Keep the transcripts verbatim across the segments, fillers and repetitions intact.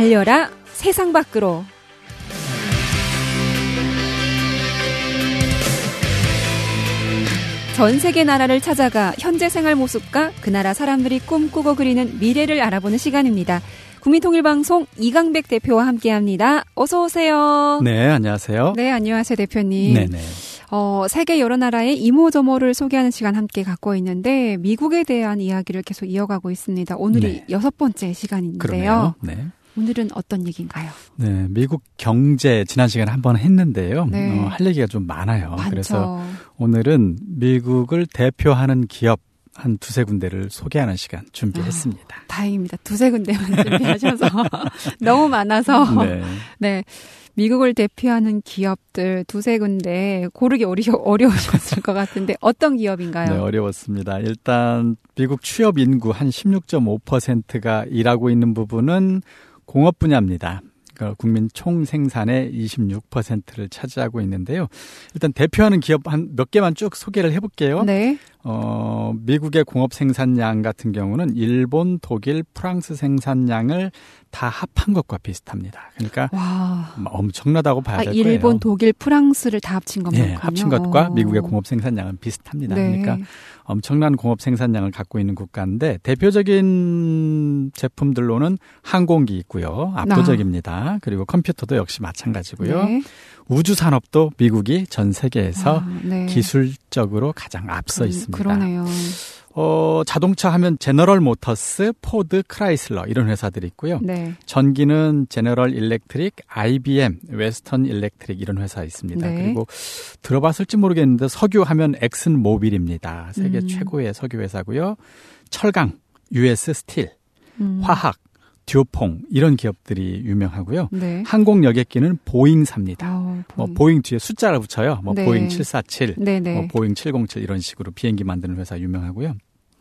달려라 세상 밖으로. 전 세계 나라를 찾아가 현재 생활 모습과 그 나라 사람들이 꿈꾸고 그리는 미래를 알아보는 시간입니다. 국민통일방송 이강백 대표와 함께합니다. 어서 오세요. 네, 안녕하세요. 네, 안녕하세요, 대표님. 네네. 어, 세계 여러 나라의 이모저모를 소개하는 시간 함께 갖고 있는데 미국에 대한 이야기를 계속 이어가고 있습니다. 오늘이 네. 여섯 번째 시간인데요. 그러네요. 네. 오늘은 어떤 얘기인가요? 네, 미국 경제 지난 시간에 한번 했는데요. 네. 어, 할 얘기가 좀 많아요. 많죠. 그래서 오늘은 미국을 대표하는 기업 한 두세 군데를 소개하는 시간 준비했습니다. 아, 다행입니다. 두세 군데만 준비하셔서 너무 많아서 네. 네. 미국을 대표하는 기업들 두세 군데 고르기 어려, 어려우셨을 것 같은데 어떤 기업인가요? 네, 어려웠습니다. 일단 미국 취업 인구 한 십육 점 오 퍼센트가 일하고 있는 부분은 공업 분야입니다. 그러니까 국민 총 생산의 이십육 퍼센트를 차지하고 있는데요. 일단 대표하는 기업 한 몇 개만 쭉 소개를 해볼게요. 네. 어, 미국의 공업 생산량 같은 경우는 일본, 독일, 프랑스 생산량을 다 합한 것과 비슷합니다. 그러니까 와. 엄청나다고 봐야 될 아, 거예요. 일본, 독일, 프랑스를 다 합친 겁니까? 네, 합친 것과 미국의 공업 생산량은 비슷합니다. 네. 그러니까 엄청난 공업 생산량을 갖고 있는 국가인데 대표적인 제품들로는 항공기 있고요. 압도적입니다. 아. 그리고 컴퓨터도 역시 마찬가지고요. 네. 우주 산업도 미국이 전 세계에서 아, 네. 기술적으로 가장 앞서 그, 있습니다. 그러네요. 어, 자동차 하면 제너럴 모터스, 포드, 크라이슬러 이런 회사들이 있고요. 네. 전기는 제너럴 일렉트릭, 아이비엠, 웨스턴 일렉트릭 이런 회사 있습니다. 네. 그리고 들어봤을지 모르겠는데 석유 하면 엑슨 모빌입니다. 세계 음. 최고의 석유 회사고요. 철강, 유에스 스틸, 음. 화학, 듀퐁 이런 기업들이 유명하고요. 네. 항공 여객기는 보잉사입니다. 아, 뭐 보잉 뒤에 숫자를 붙여요. 뭐 네. 보잉 칠사칠, 네네. 뭐 보잉 칠공칠 이런 식으로 비행기 만드는 회사 유명하고요.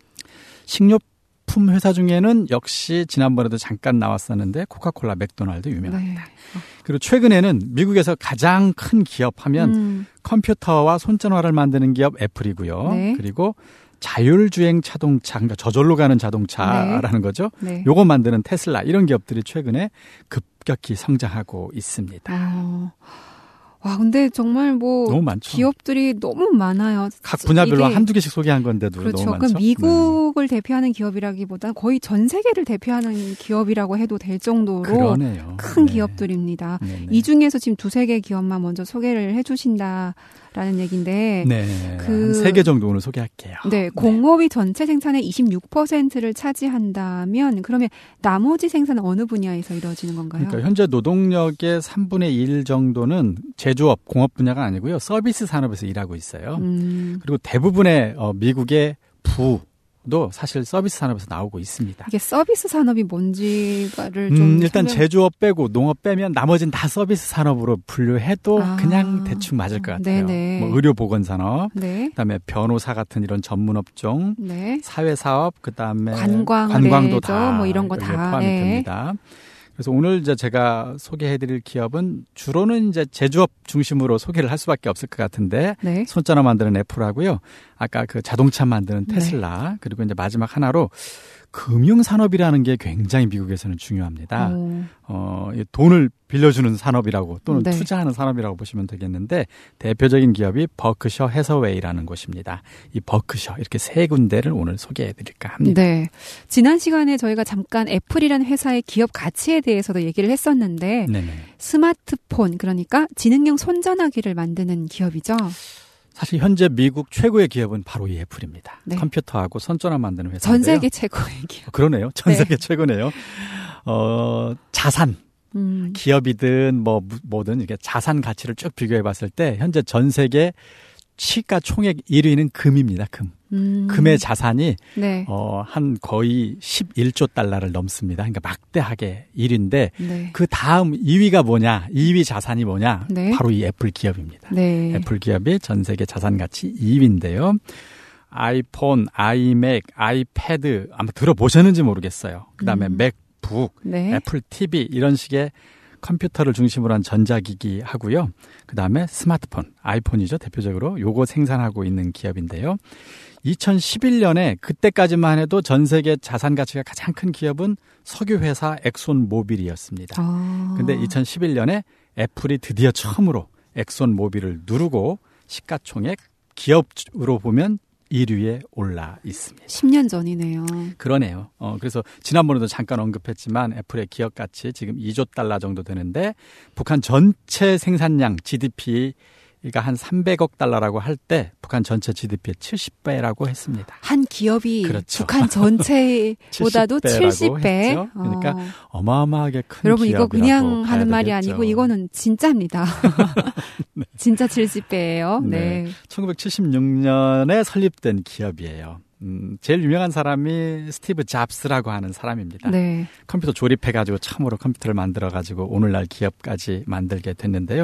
식료품 회사 중에는 역시 지난번에도 잠깐 나왔었는데 코카콜라, 맥도날드 유명합니다. 네. 그리고 최근에는 미국에서 가장 큰 기업 하면 음. 컴퓨터와 손전화를 만드는 기업 애플이고요. 네. 그리고 자율주행 자동차, 그러니까 저절로 가는 자동차라는 네. 거죠. 네. 요거 만드는 테슬라 이런 기업들이 최근에 급격히 성장하고 있습니다. 아. 와, 근데 정말 뭐 너무 많죠. 기업들이 너무 많아요. 각 분야별로 이게, 한두 개씩 소개한 건데도 그렇죠. 너무 많죠. 그럼 미국을 네. 대표하는 기업이라기보다는 거의 전 세계를 대표하는 기업이라고 해도 될 정도로 그러네요. 큰 네. 기업들입니다. 네네. 이 중에서 지금 두세 개 기업만 먼저 소개를 해 주신다라는 얘기인데 네. 그 세 개 정도 오늘 소개할게요. 네, 공업이 전체 생산의 이십육 퍼센트를 차지한다면 그러면 나머지 생산은 어느 분야에서 이루어지는 건가요? 그러니까 현재 노동력의 삼분의 일 정도는 제조업, 공업 분야가 아니고요. 서비스 산업에서 일하고 있어요. 음. 그리고 대부분의 어, 미국의 부도 사실 서비스 산업에서 나오고 있습니다. 이게 서비스 산업이 뭔지를 좀 음, 일단 설명... 제조업 빼고 농업 빼면 나머지는 다 서비스 산업으로 분류해도 아. 그냥 대충 맞을 것 같아요. 네네. 뭐 의료보건산업, 네. 그다음에 변호사 같은 이런 전문 업종, 네. 사회사업, 그다음에 관광, 관광도 다 뭐 이런 거 다 포함이 네. 됩니다. 그래서 오늘 이제 제가 소개해드릴 기업은 주로는 이제 제조업 중심으로 소개를 할 수밖에 없을 것 같은데 네. 손전화 만드는 애플하고요. 아까 그 자동차 만드는 테슬라 네. 그리고 이제 마지막 하나로 금융산업이라는 게 굉장히 미국에서는 중요합니다. 오. 어, 돈을 빌려주는 산업이라고 또는 네. 투자하는 산업이라고 보시면 되겠는데 대표적인 기업이 버크셔 해서웨이라는 곳입니다. 이 버크셔 이렇게 세 군데를 오늘 소개해드릴까 합니다. 네. 지난 시간에 저희가 잠깐 애플이라는 회사의 기업 가치에 대해서도 얘기를 했었는데 네네. 스마트폰 그러니까 지능형 손전화기를 만드는 기업이죠. 사실 현재 미국 최고의 기업은 바로 이 애플입니다. 네. 컴퓨터하고 손전화 만드는 회사인데요. 전 세계 최고의 기업. 그러네요. 전 네. 세계 최고네요. 어, 자산. 음. 기업이든 뭐 뭐든 이렇게 자산 가치를 쭉 비교해 봤을 때 현재 전 세계 시가 총액 일 위는 금입니다. 금. 음. 금의 자산이 네. 어, 한 거의 십일조 달러를 넘습니다. 그러니까 막대하게 일 위인데 네. 그 다음 이 위가 뭐냐? 이 위 자산이 뭐냐? 네. 바로 이 애플 기업입니다. 네. 애플 기업이 전 세계 자산 가치 이 위인데요. 아이폰, 아이맥, 아이패드 아마 들어보셨는지 모르겠어요. 그다음에 음. 맥북, 네. 애플 티비 이런 식의 컴퓨터를 중심으로 한 전자기기 하고요. 그다음에 스마트폰, 아이폰이죠. 대표적으로 요거 생산하고 있는 기업인데요. 이천십일 년에 그때까지만 해도 전 세계 자산 가치가 가장 큰 기업은 석유 회사 엑손 모빌이었습니다. 아. 근데 이천십일 년에 애플이 드디어 처음으로 엑손 모빌을 누르고 시가총액 기업으로 보면 일 위에 올라 있습니다. 십 년 전이네요. 그러네요. 어, 그래서 지난번에도 잠깐 언급했지만 애플의 기업 가치 지금 이조 달러 정도 되는데 북한 전체 생산량 지디피가 한 삼백억 달러라고 할 때 북한 전체 지디피의 칠십 배라고 했습니다. 한 기업이 그렇죠. 북한 전체보다도 칠십 배. 했죠. 그러니까 어. 어마어마하게 큰 여러분 기업이라고 이거 그냥 하는 말이 되겠죠. 아니고 이거는 진짜입니다. 네. 진짜 칠십 배예요. 네. 네. 천구백칠십육 년에 설립된 기업이에요. 음, 제일 유명한 사람이 스티브 잡스라고 하는 사람입니다. 네. 컴퓨터 조립해가지고 처음으로 컴퓨터를 만들어가지고 오늘날 기업까지 만들게 됐는데요.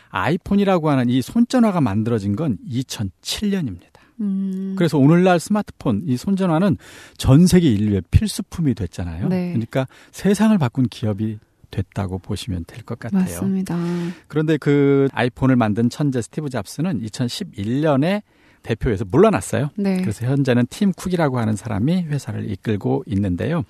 아이폰이라고 하는 이 손전화가 만들어진 건 이천칠 년입니다. 음. 그래서 오늘날 스마트폰, 이 손전화는 전 세계 인류의 필수품이 됐잖아요. 네. 그러니까 세상을 바꾼 기업이 됐다고 보시면 될 것 같아요. 맞습니다. 그런데 그 아이폰을 만든 천재 스티브 잡스는 이천십일 년에 대표에서 물러났어요. 네. 그래서 현재는 팀 쿡이라고 하는 사람이 회사를 이끌고 있는데요.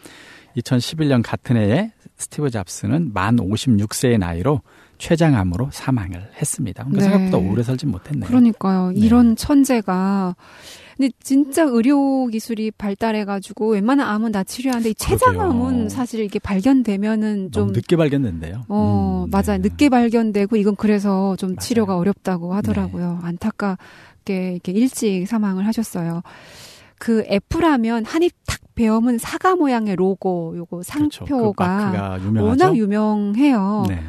이천십일 년 같은 해에 스티브 잡스는 만 오십육 세의 나이로 췌장암으로 사망을 했습니다. 그러니까 네. 생각보다 오래 살진 못했네요. 그러니까요. 네. 이런 천재가 근데 진짜 의료 기술이 발달해가지고 웬만한 암은 다 치료하는데 이 췌장암은 그러게요. 사실 이게 발견되면은 좀 너무 늦게 발견된대요. 어 음, 맞아요. 네. 늦게 발견되고 이건 그래서 좀 맞아요. 치료가 어렵다고 하더라고요. 안타깝게 이렇게 일찍 사망을 하셨어요. 그 애플하면 한입 탁 베어문 사과 모양의 로고 요거 상표가 그렇죠. 그 마크가 유명하죠. 워낙 유명해요. 네.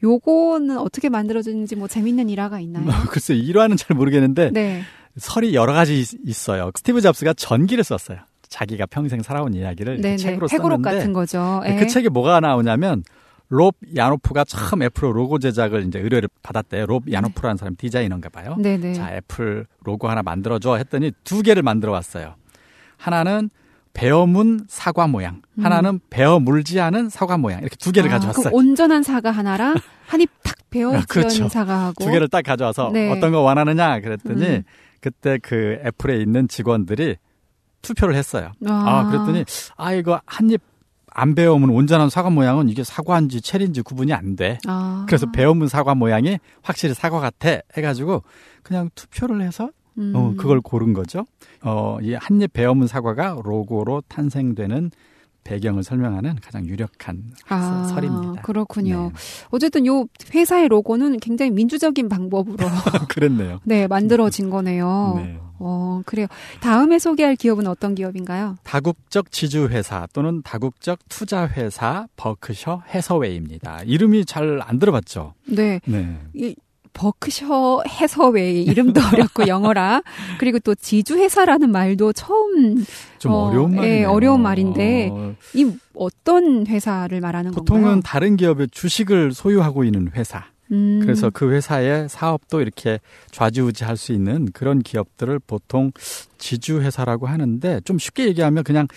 요거는 어떻게 만들어졌는지 뭐 재밌는 일화가 있나요? 글쎄 일화는 잘 모르겠는데 네. 설이 여러 가지 있- 있어요. 스티브 잡스가 전기를 썼어요. 자기가 평생 살아온 이야기를 네네. 책으로 회고록 썼는데 같은 거죠. 예. 그 책에 뭐가 나오냐면 롭 야노프가 처음 애플 로고 제작을 이제 의뢰를 받았대요. 롭 야노프라는 사람 디자이너인가 봐요. 네네. 자, 애플 로고 하나 만들어줘 했더니 두 개를 만들어 왔어요. 하나는 베어문 사과 모양, 음. 하나는 베어 물지 않은 사과 모양 이렇게 두 개를 아, 가져왔어요. 그럼 온전한 사과 하나랑 한입 탁 베어진 그렇죠. 사과하고 두 개를 딱 가져와서 네. 어떤 거 원하느냐 그랬더니 음. 그때 그 애플에 있는 직원들이 투표를 했어요. 아, 아, 그랬더니 아 이거 한 입 안 베어문 온전한 사과 모양은 이게 사과인지 체리인지 구분이 안 돼. 아. 그래서 베어문 사과 모양이 확실히 사과 같아 해가지고 그냥 투표를 해서 음. 어, 그걸 고른 거죠. 어, 이 한입 베어문 사과가 로고로 탄생되는 배경을 설명하는 가장 유력한 아, 설입니다. 그렇군요. 네. 어쨌든 요 회사의 로고는 굉장히 민주적인 방법으로 그랬네요. 네 만들어진 거네요. 네. 어 그래요. 다음에 소개할 기업은 어떤 기업인가요? 다국적 지주회사 또는 다국적 투자회사 버크셔 해서웨이입니다. 이름이 잘 안 들어봤죠? 네. 네. 이 버크셔 해서웨이 이름도 어렵고 영어라 그리고 또 지주회사라는 말도 처음 좀 어, 어려운 예, 말이네요. 어려운 말인데 어, 이 어떤 회사를 말하는 보통은 건가요? 다른 기업의 주식을 소유하고 있는 회사. 음, 그래서 그 회사의 사업도 이렇게 좌지우지할 수 있는 그런 기업들을 보통 지주회사라고 하는데 좀 쉽게 얘기하면 그냥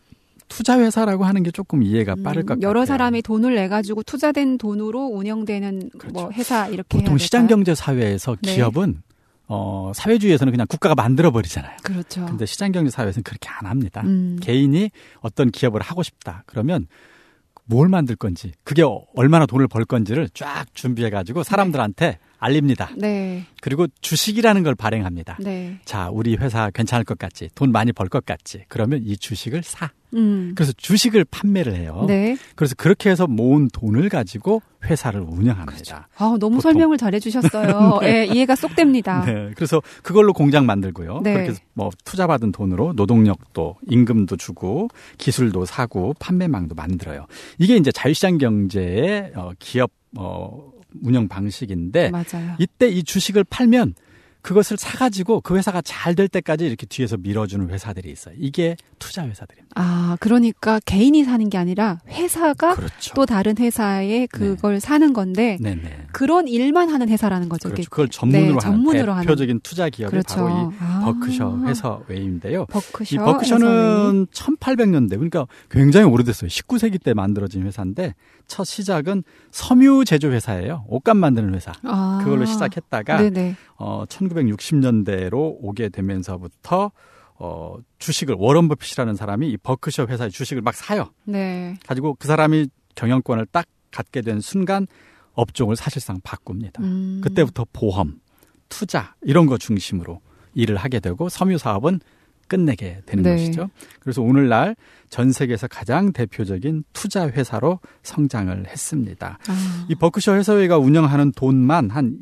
투자회사라고 하는 게 조금 이해가 빠를 것 음, 같아요. 여러 사람이 돈을 내 가지고 투자된 돈으로 운영되는 그렇죠. 뭐 회사 이렇게 보통 해야 시장경제 사회에서 네. 기업은 어, 사회주의에서는 그냥 국가가 만들어 버리잖아요. 그렇죠. 근데 시장경제 사회에서는 그렇게 안 합니다. 음. 개인이 어떤 기업을 하고 싶다. 그러면 뭘 만들 건지, 그게 얼마나 돈을 벌 건지를 쫙 준비해 가지고 사람들한테 알립니다. 네. 그리고 주식이라는 걸 발행합니다. 네. 자, 우리 회사 괜찮을 것 같지? 돈 많이 벌 것 같지? 그러면 이 주식을 사. 음. 그래서 주식을 판매를 해요. 네. 그래서 그렇게 해서 모은 돈을 가지고 회사를 운영합니다. 아, 너무 보통. 설명을 잘해 주셨어요. 네. 예, 이해가 쏙 됩니다. 네, 그래서 그걸로 공장 만들고요. 네. 그렇게 해서 뭐 투자받은 돈으로 노동력도 임금도 주고 기술도 사고 판매망도 만들어요. 이게 이제 자유시장 경제의 어, 기업 어, 운영 방식인데 맞아요. 이때 이 주식을 팔면 그것을 사가지고 그 회사가 잘 될 때까지 이렇게 뒤에서 밀어주는 회사들이 있어요. 이게 투자 회사들입니다. 아, 그러니까 개인이 사는 게 아니라 회사가 그렇죠. 또 다른 회사에 그걸 사는 건데 네네. 그런 일만 하는 회사라는 거죠. 그렇죠. 이게. 그걸 전문으로 네, 전문으로 하는 대표적인 투자 기업이 그렇죠. 바로 이 아. 버크셔 해서웨이인데요. 버크셔 이 버크셔는 천팔백 년대, 그러니까 굉장히 오래됐어요. 십구 세기 때 만들어진 회사인데 첫 시작은 섬유 제조 회사예요. 옷감 만드는 회사. 아. 그걸로 시작했다가 네네. 어, 천구백육십 년대로 오게 되면서부터 어, 주식을 워런 버핏이라는 사람이 이 버크셔 회사의 주식을 막 사요. 네. 가지고 그 사람이 경영권을 딱 갖게 된 순간 업종을 사실상 바꿉니다. 음. 그때부터 보험, 투자 이런 거 중심으로 일을 하게 되고 섬유 사업은 끝내게 되는 네. 것이죠. 그래서 오늘날 전 세계에서 가장 대표적인 투자 회사로 성장을 했습니다. 아. 이 버크셔 해서웨이가 운영하는 돈만 한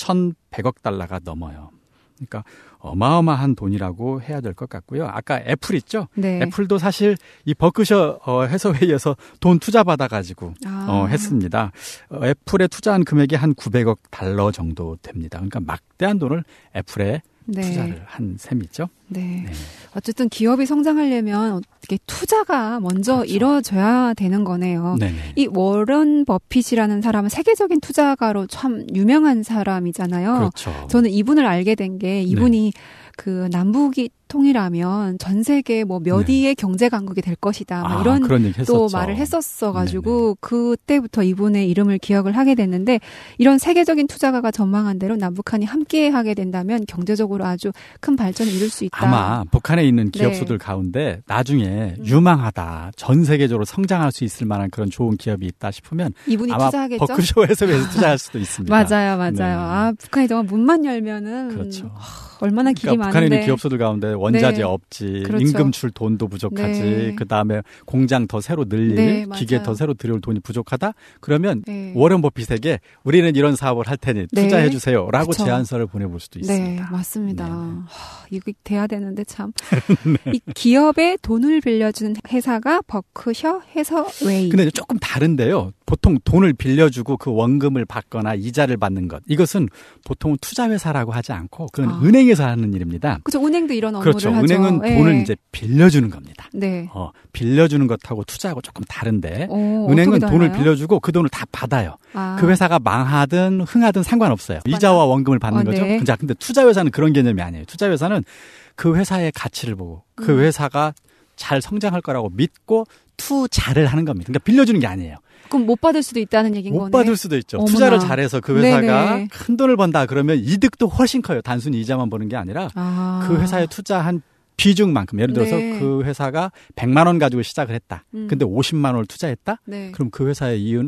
이천백억 달러가 넘어요. 그러니까 어마어마한 돈이라고 해야 될 것 같고요. 아까 애플 있죠? 네. 애플도 사실 이 버크셔 해서웨이에서 돈 투자 받아가지고 아. 어, 했습니다. 어, 애플에 투자한 금액이 한 구백억 달러 정도 됩니다. 그러니까 막대한 돈을 애플에 네. 투자를 한 셈이죠. 네. 네. 어쨌든 기업이 성장하려면 어떻게 투자가 먼저 그렇죠. 이루어져야 되는 거네요. 네네. 이 워런 버핏이라는 사람은 세계적인 투자가로 참 유명한 사람이잖아요. 그렇죠. 저는 이분을 알게 된 게 이분이 네. 그 남북이 통일하면 전 세계 뭐 몇 네. 위의 경제 강국이 될 것이다. 막 아, 이런 그런 얘기 또 했었죠. 말을 했었어가지고 네네. 그때부터 이분의 이름을 기억을 하게 됐는데 이런 세계적인 투자가가 전망한 대로 남북한이 함께하게 된다면 경제적으로 아주 큰 발전을 이룰 수 있다. 아마 북한에 있는 기업수들 네. 가운데 나중에 유망하다, 전 세계적으로 성장할 수 있을 만한 그런 좋은 기업이 있다 싶으면 이분이 아마 투자하겠죠? 버크셔 해서웨이에서 투자할 수도 있습니다. 맞아요, 맞아요. 네. 아 북한이 정말 문만 열면은 그렇죠. 하, 얼마나 길이 그러니까 북한에 많은데. 있는 기업수들 가운데 원자재 네. 없지, 그렇죠. 임금 줄 돈도 부족하지, 네. 그 다음에 공장 더 새로 늘릴, 네, 기계 맞아요. 더 새로 들여올 돈이 부족하다? 그러면 네. 워런 버핏에게 우리는 이런 사업을 할 테니 네. 투자해 주세요 라고 그쵸. 제안서를 보내볼 수도 있습니다. 네, 맞습니다. 네. 하, 이거 돼야 되는데 참. 네. 이 기업에 돈을 빌려주는 회사가 버크셔 해서웨이. 근데 조금 다른데요. 보통 돈을 빌려주고 그 원금을 받거나 이자를 받는 것. 이것은 보통은 투자회사라고 하지 않고 그건 아. 은행에서 하는 일입니다. 그렇죠. 은행도 이런 업무를 그렇죠. 하죠. 은행은 네. 돈을 이제 빌려주는 겁니다. 네. 어, 빌려주는 것하고 투자하고 조금 다른데 오, 은행은 어떻게 돈을 달라요? 빌려주고 그 돈을 다 받아요. 아. 그 회사가 망하든 흥하든 상관없어요. 이자와 원금을 받는 어, 거죠. 네. 자, 근데 투자회사는 그런 개념이 아니에요. 투자회사는 그 회사의 가치를 보고 그 음. 회사가 잘 성장할 거라고 믿고 투자를 하는 겁니다. 그러니까 빌려주는 게 아니에요. 그럼 못 받을 수도 있다는 얘기인 못 거네. 받을 수도 있죠. 어머나. 투자를 잘해서 그 회사가 네네. 큰 돈을 번다 그러면 이득도 훨씬 커요. 단순히 이자만 버는 게 아니라 아. 그 회사에 투자한 비중만큼 예를 들어서 네. 그 회사가 백만 원 가지고 시작을 했다. 음. 근데 오십만 원을 투자했다. 네. 그럼 그 회사의 이윤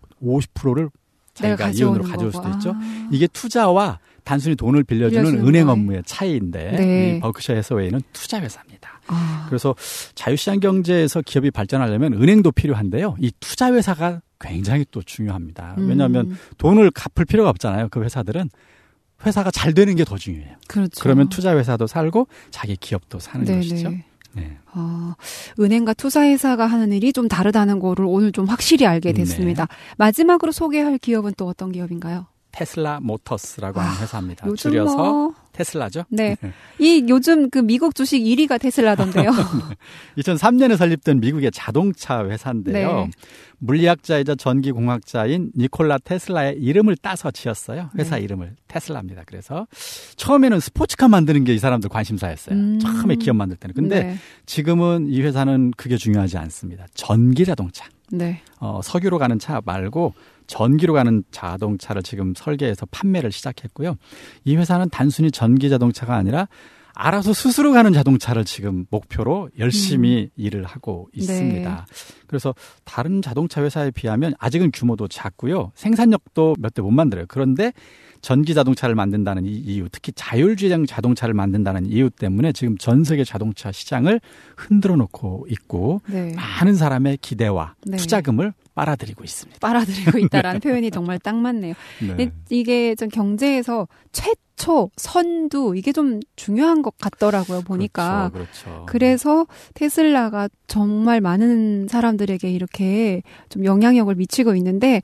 오십 퍼센트를 내가 자기가 이윤으로 가져오는 가져올 거고. 수도 있죠. 아. 이게 투자와 단순히 돈을 빌려주는 빌려주는 은행 거에. 업무의 차이인데 네. 이 버크셔 해서웨이는 투자 회사입니다. 아. 그래서 자유시장 경제에서 기업이 발전하려면 은행도 필요한데요. 이 투자 회사가 굉장히 또 중요합니다. 왜냐하면 음. 돈을 갚을 필요가 없잖아요. 그 회사들은 회사가 잘 되는 게 더 중요해요. 그렇죠. 그러면 투자 회사도 살고 자기 기업도 사는 네네. 것이죠. 네. 아, 은행과 투자회사가 하는 일이 좀 다르다는 거를 오늘 좀 확실히 알게 됐습니다. 네. 마지막으로 소개할 기업은 또 어떤 기업인가요? 테슬라 모터스라고 하는 아, 회사입니다. 요즘 줄여서 뭐... 테슬라죠. 네. 이 요즘 그 미국 주식 일 위가 테슬라던데요. 이천삼 년에 설립된 미국의 자동차 회사인데요. 네. 물리학자이자 전기공학자인 니콜라 테슬라의 이름을 따서 지었어요. 회사 네. 이름을 테슬라입니다. 그래서 처음에는 스포츠카 만드는 게 이 사람들 관심사였어요. 음. 처음에 기업 만들 때는. 근데 네. 지금은 이 회사는 그게 중요하지 않습니다. 전기 자동차. 네. 어, 석유로 가는 차 말고 전기로 가는 자동차를 지금 설계해서 판매를 시작했고요. 이 회사는 단순히 전기 자동차가 아니라 알아서 스스로 가는 자동차를 지금 목표로 열심히 음. 일을 하고 있습니다. 네. 그래서 다른 자동차 회사에 비하면 아직은 규모도 작고요. 생산력도 몇 대 못 만들어요. 그런데 전기 자동차를 만든다는 이 이유, 특히 자율주행 자동차를 만든다는 이유 때문에 지금 전 세계 자동차 시장을 흔들어 놓고 있고 네. 많은 사람의 기대와 네. 투자금을 빨아들이고 있습니다. 빨아들이고 있다라는 표현이 정말 딱 맞네요. 네. 이게 좀 경제에서 최초, 선두 이게 좀 중요한 것 같더라고요. 보니까. 그렇죠, 그렇죠. 그래서 테슬라가 정말 많은 사람들에게 이렇게 좀 영향력을 미치고 있는데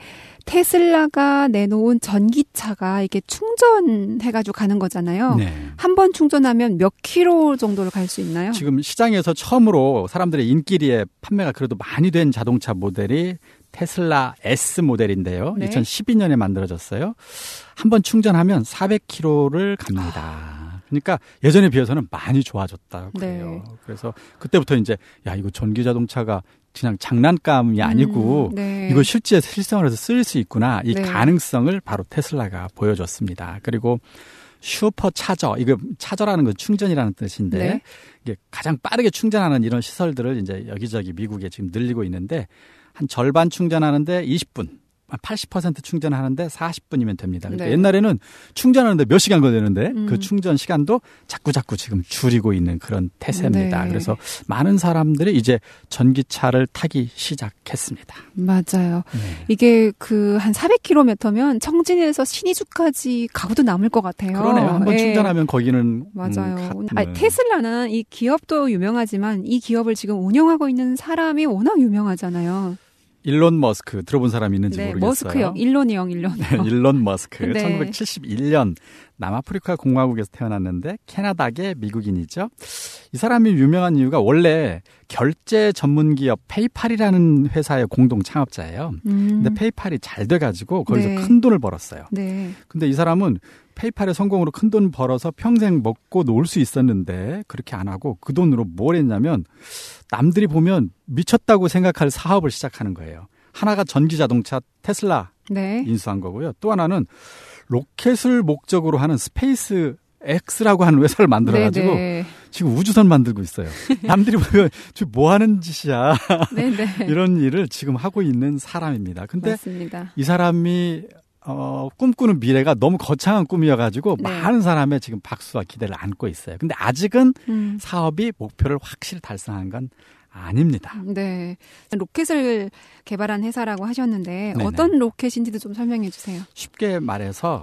테슬라가 내놓은 전기차가 이게 충전해가지고 가는 거잖아요. 네. 한 번 충전하면 몇 킬로 정도를 갈 수 있나요? 지금 시장에서 처음으로 사람들의 인기리에 판매가 그래도 많이 된 자동차 모델이 테슬라 S 모델인데요. 네. 이천십이 년에 만들어졌어요. 한 번 충전하면 사백 킬로미터를 갑니다. 그러니까 예전에 비해서는 많이 좋아졌다고 그래요. 네. 그래서 그때부터 이제 야 이거 전기 자동차가 그냥 장난감이 아니고 음, 네. 이거 실제 실생활에서 쓸 수 있구나. 이 네. 가능성을 바로 테슬라가 보여줬습니다. 그리고 슈퍼 차저, 이거 차저라는 건 충전이라는 뜻인데 네. 이게 가장 빠르게 충전하는 이런 시설들을 이제 여기저기 미국에 지금 늘리고 있는데 한 절반 충전하는데 이십 분. 팔십 퍼센트 충전하는데 사십 분이면 됩니다. 그러니까 네. 옛날에는 충전하는데 몇 시간 걸리는데 음. 그 충전 시간도 자꾸 자꾸 지금 줄이고 있는 그런 태세입니다. 네. 그래서 많은 사람들이 이제 전기차를 타기 시작했습니다. 맞아요. 네. 이게 그 한 사백 킬로미터면 청진에서 신의주까지 가고도 남을 것 같아요. 그러네요. 한번 네. 충전하면 거기는 맞아요. 음, 아니, 테슬라는 이 기업도 유명하지만 이 기업을 지금 운영하고 있는 사람이 워낙 유명하잖아요. 일론 머스크 들어본 사람 있는지 네, 모르겠어요. 머스크요. 일론이요, 일론. 네, 일론 머스크. 네. 천구백칠십일 년 남아프리카 공화국에서 태어났는데 캐나다계 미국인이죠. 이 사람이 유명한 이유가 원래 결제 전문 기업 페이팔이라는 회사의 공동 창업자예요. 음. 근데 페이팔이 잘 돼가지고 거기서 네. 큰 돈을 벌었어요. 네. 근데 이 사람은 페이팔의 성공으로 큰 돈 벌어서 평생 먹고 놀 수 있었는데 그렇게 안 하고 그 돈으로 뭘 했냐면 남들이 보면 미쳤다고 생각할 사업을 시작하는 거예요. 하나가 전기 자동차 테슬라 네. 인수한 거고요. 또 하나는 로켓을 목적으로 하는 스페이스 X라고 하는 회사를 만들어가지고 네네. 지금 우주선 만들고 있어요. 남들이 보면 저 뭐 하는 짓이야. 네네. 이런 일을 지금 하고 있는 사람입니다. 근데 맞습니다. 이 사람이 어, 꿈꾸는 미래가 너무 거창한 꿈이어가지고 네. 많은 사람의 지금 박수와 기대를 안고 있어요. 근데 아직은 음. 사업이 목표를 확실히 달성한 건 아닙니다. 네. 로켓을 개발한 회사라고 하셨는데 네네. 어떤 로켓인지도 좀 설명해 주세요. 쉽게 말해서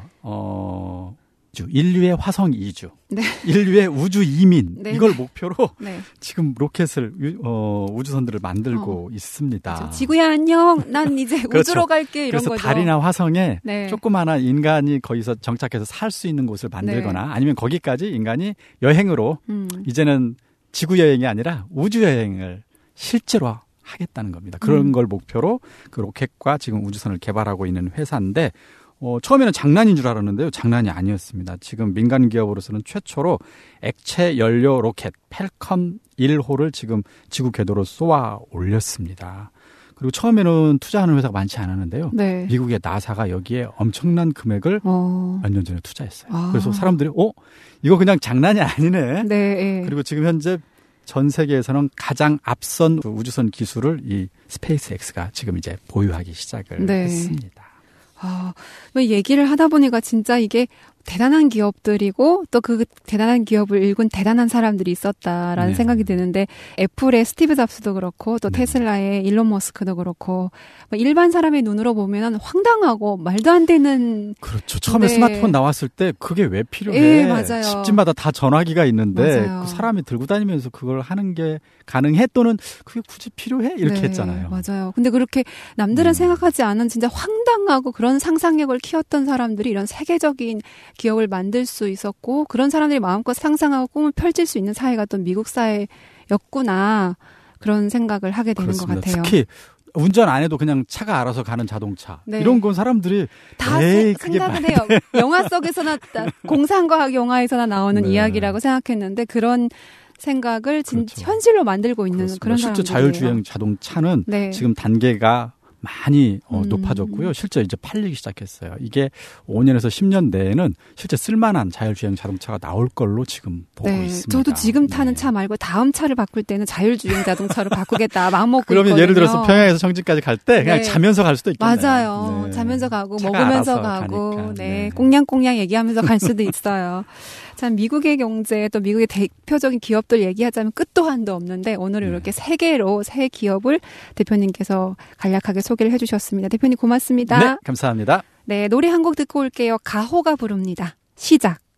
어, 인류의 화성 이주, 네. 인류의 우주 이민 네. 이걸 목표로 네. 지금 로켓을 유- 어, 우주선들을 만들고 어. 있습니다. 그렇죠. 지구야 안녕. 난 이제 그렇죠. 우주로 갈게 이런 그래서 거죠. 달이나 화성에 네. 조그마한 인간이 거기서 정착해서 살 수 있는 곳을 만들거나 아니면 거기까지 인간이 여행으로 음. 이제는 지구 여행이 아니라 우주 여행을 실제로 하겠다는 겁니다. 그런 음. 걸 목표로 그 로켓과 지금 우주선을 개발하고 있는 회사인데 어, 처음에는 장난인 줄 알았는데요. 장난이 아니었습니다. 지금 민간 기업으로서는 최초로 액체 연료 로켓 펠컴 일 호를 지금 지구 궤도로 쏘아 올렸습니다. 그리고 처음에는 투자하는 회사가 많지 않았는데요. 네. 미국의 나사가 여기에 엄청난 금액을 어. 몇 년 전에 투자했어요. 아. 그래서 사람들이 어? 이거 그냥 장난이 아니네. 네. 예. 그리고 지금 현재 전 세계에서는 가장 앞선 우주선 기술을 이 스페이스 X가 지금 이제 보유하기 시작을 네. 했습니다. 아, 뭐 얘기를 하다 보니까 진짜 이게 대단한 기업들이고 또 그 대단한 기업을 일군 대단한 사람들이 있었다라는 네. 생각이 드는데 애플의 스티브 잡스도 그렇고 또 네. 테슬라의 일론 머스크도 그렇고 뭐 일반 사람의 눈으로 보면 황당하고 말도 안 되는 그렇죠. 처음에 네. 스마트폰 나왔을 때 그게 왜 필요해? 예, 맞아요. 집집마다 다 전화기가 있는데 맞아요. 그 사람이 들고 다니면서 그걸 하는 게 가능해 또는 그게 굳이 필요해? 이렇게 네, 했잖아요. 맞아요. 근데 그렇게 남들은 음. 생각하지 않은 진짜 황당하고 그런 상상력을 키웠던 사람들이 이런 세계적인 기업을 만들 수 있었고 그런 사람들이 마음껏 상상하고 꿈을 펼칠 수 있는 사회가 또 미국 사회였구나 그런 생각을 하게 되는 그렇습니다. 것 같아요. 특히 운전 안 해도 그냥 차가 알아서 가는 자동차 네. 이런 건 사람들이 다 에이, 세- 그게 생각을 해요. 영화 속에서나 공상과학 영화에서나 나오는 네. 이야기라고 생각했는데 그런 생각을 진, 그렇죠. 현실로 만들고 있는 그렇습니다. 그런 실제 사람들이에요. 자율주행 자동차는 네. 지금 단계가 많이 어, 음. 높아졌고요. 실제 이제 팔리기 시작했어요. 이게 오 년에서 십 년 내에는 실제 쓸만한 자율주행 자동차가 나올 걸로 지금 보고 네, 있습니다. 저도 지금 타는 네. 차 말고 다음 차를 바꿀 때는 자율주행 자동차로 바꾸겠다 마음 먹고 그러면 있거든요. 예를 들어서 평양에서 청진까지 갈 때 그냥 네. 자면서 갈 수도 있겠네요. 맞아요. 네. 자면서 가고 차가 먹으면서 알아서 가고 가니까. 네, 네. 꽁냥꽁냥 얘기하면서 갈 수도 있어요. 참 미국의 경제 또 미국의 대표적인 기업들 얘기하자면 끝도 한도 없는데 오늘은 네. 이렇게 세 개로 세 기업을 대표님께서 간략하게 소개를 해주셨습니다. 대표님 고맙습니다. 네, 감사합니다. 네, 노래 한 곡 듣고 올게요. 가호가 부릅니다. 시작.